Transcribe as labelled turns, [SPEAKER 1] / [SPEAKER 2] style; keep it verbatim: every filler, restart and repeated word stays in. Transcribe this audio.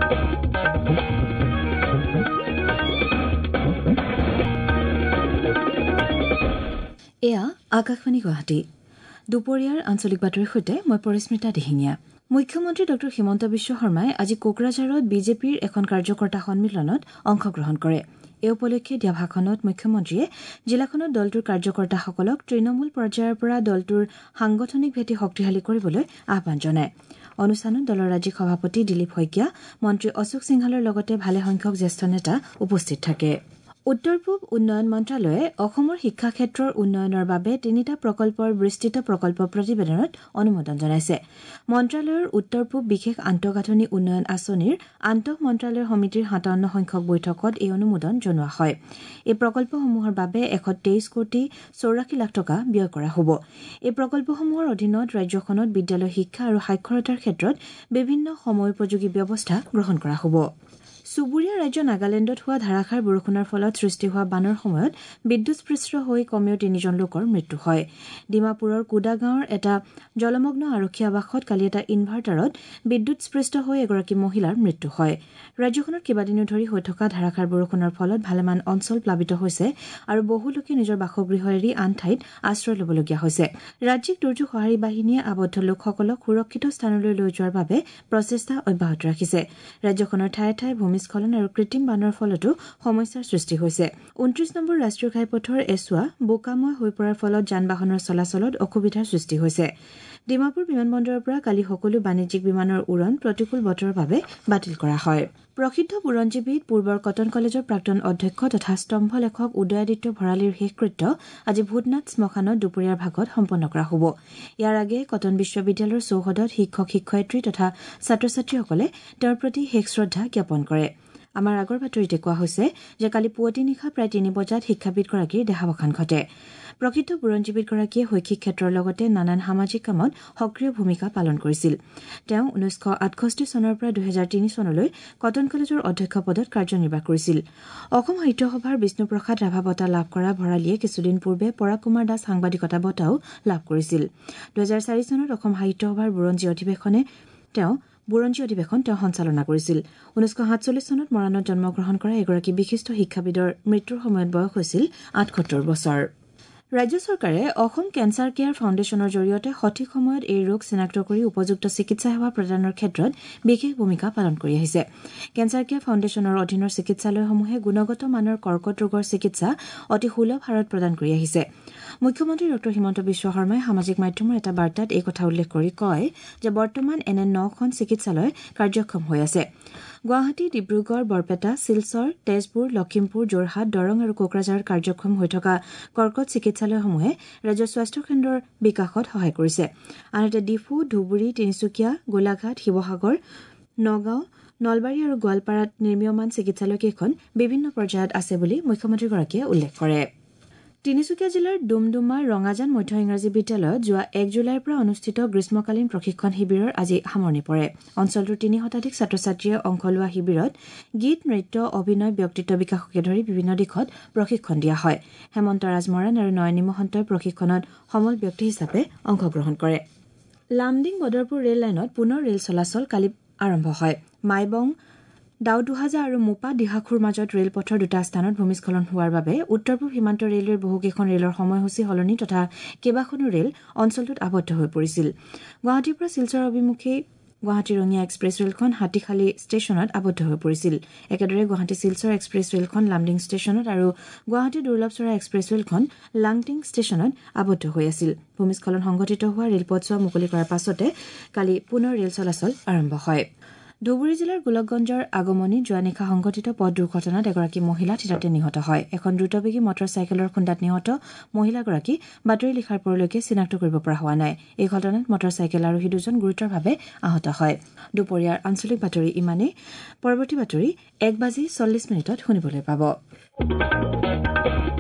[SPEAKER 1] এয়া আকাশবাণী গুৱাহাটী দুপৰীয়াৰ আঞ্চলিক বাতৰিৰ সৈতে মই পৰিস্মিতা দিহিঙীয়া। মুখ্যমন্ত্ৰী ডঃ হিমন্ত বিশ্ব শৰ্মাই আজি কোকৰাঝাৰত বিজেপিৰ এখন কাৰ্যকৰ্তা সন্মিলনত অংশগ্ৰহণ কৰে। এই উপলক্ষে দিয়া ভাষণত মুখ্যমন্ত্ৰীয়ে জিলাখনত দলটোৰ কাৰ্যকৰ্তাসকলক তৃণমূল পৰ্যায়ৰ পৰা দলটোৰ সাংগঠনিক ভেটি শক্তিশালী কৰিবলৈ আহ্বান জনায়। অনুষ্ঠানত দলৰ ৰাজ্যিক সভাপতি দিলীপ শইকীয়া, মন্ত্ৰী অশোক সিংহালৰ লগতে ভালেসংখ্যক জ্যেষ্ঠ নেতা উপস্থিত থাকে। উত্তৰ পূব উন্নয়ন মন্ত্ৰালয়ে অসমৰ শিক্ষা ক্ষেত্ৰৰ উন্নয়নৰ বাবে তিনিটা প্ৰকল্পৰ বিস্তৃত প্ৰকল্প প্ৰতিবেদনত অনুমোদন জনাইছে। মন্ত্ৰালয়ৰ উত্তৰ পূব বিশেষ আন্তঃগাঁথনি উন্নয়ন আঁচনিৰ আন্তঃ মন্ত্ৰালয় সমিতিৰ সাতাৱন্ন সংখ্যক বৈঠকত এই অনুমোদন জনোৱা হয়। এই প্ৰকল্পসমূহৰ বাবে এশ তেইছ কোটি চৌৰাশী লাখ টকা ব্যয় কৰা হ'ব। এই প্ৰকল্পসমূহৰ অধীনত ৰাজ্যখনত বিদ্যালয় শিক্ষা আৰু সাক্ষৰতাৰ ক্ষেত্ৰত বিভিন্ন সময়োপযোগী ব্যৱস্থা গ্ৰহণ কৰা হ'ব। চুবুৰীয়া ৰাজ্য নাগালেণ্ডত হোৱা ধাৰাসাৰ বৰষুণৰ ফলত সৃষ্টি হোৱা বানৰ সময়ত বিদ্যুৎস্পৃষ্ট হৈ কমেও তিনিজন লোকৰ মৃত্যু হয়। ডিমাপুৰৰ কুদা গাঁৱৰ এটা জলমগ্ন আৰক্ষী আৱাসত কালি এটা ইনভাৰ্টাৰত বিদ্যুৎস্পৃষ্ট হৈ এগৰাকী মহিলাৰ মৃত্যু হয়। ৰাজ্যখনত কেইবাদিনো ধৰি হৈ থকা ধাৰাসাৰ বৰষুণৰ ফলত ভালেমান অঞ্চল প্লাবিত হৈছে আৰু বহু লোকে নিজৰ বাসগৃহ এৰি আন ঠাইত আশ্ৰয় ল'বলগীয়া হৈছে। ৰাজ্যিক দুৰ্যোগ সঁহাৰি বাহিনীয়ে আবদ্ধ লোকসকলক সুৰক্ষিত স্থানলৈ লৈ যোৱাৰ বাবে প্ৰচেষ্টা অব্যাহত ৰাখিছে। ৰাজ্যখনৰ ঠায়ে ঠায়ে ভূমিস্খলন আৰু কৃত্ৰিম বানৰ ফলতো সমস্যাৰ সৃষ্টি হৈছে। ঊনত্ৰিশ নম্বৰ ৰাষ্ট্ৰীয় ঘাইপথৰ এছোৱা বোকাময় হৈ পৰাৰ ফলত যান বাহনৰ চলাচলত অসুবিধাৰ সৃষ্টি হৈছে। ডিমাপুৰ বিমানবন্দৰৰ পৰা কালি সকলো বাণিজ্যিক বিমানৰ উৰণ প্ৰতিকূল বতৰৰ বাবে বাতিল কৰা হয়। প্ৰসিদ্ধ বুৰঞ্জীবিদ পূৰ্বৰ কটন কলেজৰ প্ৰাক্তন অধ্যক্ষ তথা স্তম্ভ লেখক উদয়াদিত্য ভৰালীৰ শেষকৃত্য আজি ভূতনাথ শ্মশানত দুপৰীয়াৰ ভাগত সম্পন্ন কৰা হ'ব। ইয়াৰ আগেয়ে কটন বিশ্ববিদ্যালয়ৰ চৌহদত শিক্ষক শিক্ষয়িত্ৰী তথা ছাত্ৰ ছাত্ৰীসকলে তেওঁৰ প্ৰতি শেষ শ্ৰদ্ধা জ্ঞাপন কৰে। আমাৰ আগৰ বাতৰিতে কোৱা হৈছে যে কালি পুৱতি নিশা প্ৰায় তিনি বজাত শিক্ষাবিদগৰাকীৰ দেহাৱসান ঘটে। প্ৰকৃত বুৰঞ্জীবিদগৰাকীয়ে শৈক্ষিক ক্ষেত্ৰৰ লগতে নানান সামাজিক কামত সক্ৰিয় ভূমিকা পালন কৰিছিল। তেওঁ ঊনৈশ আঠষষ্ঠি চনৰ পৰা দুহেজাৰ তিনি চনলৈ কটন কলেজৰ অধ্যক্ষ পদত কাৰ্যনিৰ্বাহ কৰিছিল। অসম সাহিত্য সভাৰ বিষ্ণুপ্ৰসাদ ৰাভা বঁটা লাভ কৰা ভৰালীয়ে কিছুদিন পূৰ্বে পৰাগ কুমাৰ দাস সাংবাদিকতা বঁটাও লাভ কৰিছিল। দুহেজাৰ চাৰি চনত অসম সাহিত্য সভাৰ বুৰঞ্জী অধিৱেশনে তেওঁ বুৰঞ্জী অধিৱেশন তেওঁ সঞ্চালনা কৰিছিল। ঊনৈশ সাতচল্লিছ চনত মৰাণত জন্মগ্ৰহণ কৰা এগৰাকী বিশিষ্ট শিক্ষাবিদৰ মৃত্যুৰ সময়ত বয়স হৈছিল আঠসত্তৰ বছৰ। ৰাজ্য চৰকাৰে অসম কেঞ্চাৰ কেয়াৰ ফাউণ্ডেশ্যনৰ জৰিয়তে সঠিক সময়ত এই ৰোগ চিনাক্ত কৰি উপযুক্ত চিকিৎসা সেৱা প্ৰদানৰ ক্ষেত্ৰত বিশেষ ভূমিকা পালন কৰি আহিছে। কেঞ্চাৰ কেয়াৰ ফাউণ্ডেশ্যনৰ অধীনৰ চিকিৎসালয়সমূহে গুণগত মানৰ কৰ্কট ৰোগৰ চিকিৎসা অতি সুলভ হাৰত প্ৰদান কৰি আহিছে। মুখ্যমন্ত্ৰী ডঃ হিমন্ত বিশ্ব শৰ্মাই সামাজিক মাধ্যমৰ এটা বাৰ্তাত এই কথা উল্লেখ কৰি কয় যে বৰ্তমান এনে নখন চিকিৎসালয় কাৰ্যক্ষম হৈ আছে। গুৱাহাটী, ডিব্ৰুগড়, বৰপেটা, শিলচৰ, তেজপুৰ, লখিমপুৰ, যোৰহাট, দৰং আৰু কোকৰাঝাৰত কাৰ্যক্ষম হৈ থকা কৰ্কট চিকিৎসালয়সমূহে ৰাজ্যৰ স্বাস্থ্য কেন্দ্ৰৰ বিকাশত সহায় কৰিছে। আনহাতে ডিফু, ধুবুৰী, তিনিচুকীয়া, গোলাঘাট, শিৱসাগৰ, নগাঁও, নলবাৰী আৰু গোৱালপাৰাত নিৰ্মীয়মান চিকিৎসালয়কেইখন বিভিন্ন পৰ্যায়ত আছে বুলি মুখ্যমন্ত্ৰীগৰাকীয়ে উল্লেখ কৰে। তিনিচুকীয়া জিলাৰ ডুমডুমাৰ ৰঙাজান মধ্য ইংৰাজী বিদ্যালয়ত যোৱা এক জুলাইৰ পৰা অনুষ্ঠিত গ্ৰীষ্মকালীন প্ৰশিক্ষণ শিবিৰৰ আজি সামৰণি পৰে। অঞ্চলটোৰ তিনি শতাধিক ছাত্ৰ ছাত্ৰীয়ে অংশ লোৱা শিবিৰত গীত, নৃত্য, অভিনয়, ব্যক্তিত্ব বিকাশকে ধৰি বিভিন্ন দিশত প্ৰশিক্ষণ দিয়া হয়। হেমন্ত ৰাজমৰাণ আৰু নয়নী মহন্তই প্ৰশিক্ষণত সমল ব্যক্তি হিচাপে অংশগ্ৰহণ কৰে। লামডিং বদৰপুৰ ৰেল লাইনত পুনৰ ৰেল চলাচল কালি আৰম্ভ হয়। মাইবং, দাউদুহাজা আৰু মোপা দিহাখুৰ মাজত ৰেলপথৰ দুটা স্থানত ভূমিস্খলন হোৱাৰ বাবে উত্তৰ পূব সীমান্ত ৰেলৱেৰ বহুকেইখন ৰেলৰ সময়সূচী সলনি তথা কেইবাখনো ৰেল অঞ্চলটোত আবদ্ধ হৈ পৰিছিল। গুৱাহাটীৰ পৰা শিলচৰ অভিমুখী গুৱাহাটী ৰঙিয়া এক্সপ্ৰেছ ৰেলখন হাতীখালী ষ্টেচনত আবদ্ধ হৈ পৰিছিল। একেদৰে গুৱাহাটী শিলচৰ এক্সপ্ৰেছ ৰেলখন লামডিং ষ্টেচনত আৰু গুৱাহাটী দুৰ্লভচৰা এক্সপ্ৰেছ ৰেলখন লাংটিং ষ্টেচনত আবদ্ধ হৈ আছিল। ভূমিস্খলন সংঘটিত হোৱা ৰেলপথছোৱা মুকলি কৰাৰ পাছতে কালি পুনৰ ৰেল চলাচল আৰম্ভ হয়। ধুবুৰী জিলাৰ গোলকগঞ্জৰ আগমনীত যোৱা নিশা সংঘটিত পথ দুৰ্ঘটনাত এগৰাকী মহিলা থিতাতে নিহত হয়। এখন দ্ৰুতবেগী মটৰ চাইকেলৰ খুন্দাত নিহত মহিলাগৰাকী বাতৰি লিখাৰ পৰলৈকে চিনাক্ত কৰিব পৰা হোৱা নাই। এই ঘটনাত মটৰ চাইকেল আৰোহী দুজন গুৰুতৰভাৱে আহত হয়। দুপৰীয়াৰ আঞ্চলিক বাতৰি ইমানেই। পৰৱৰ্তী বাতৰি এক বাজি চল্লিছ মিনিটত শুনিবলৈ পাব।